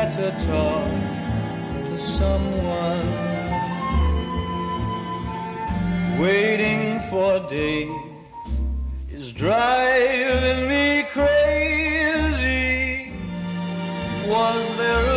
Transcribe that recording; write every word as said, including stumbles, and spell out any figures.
had to talk to someone. Waiting for day is driving me crazy. Was there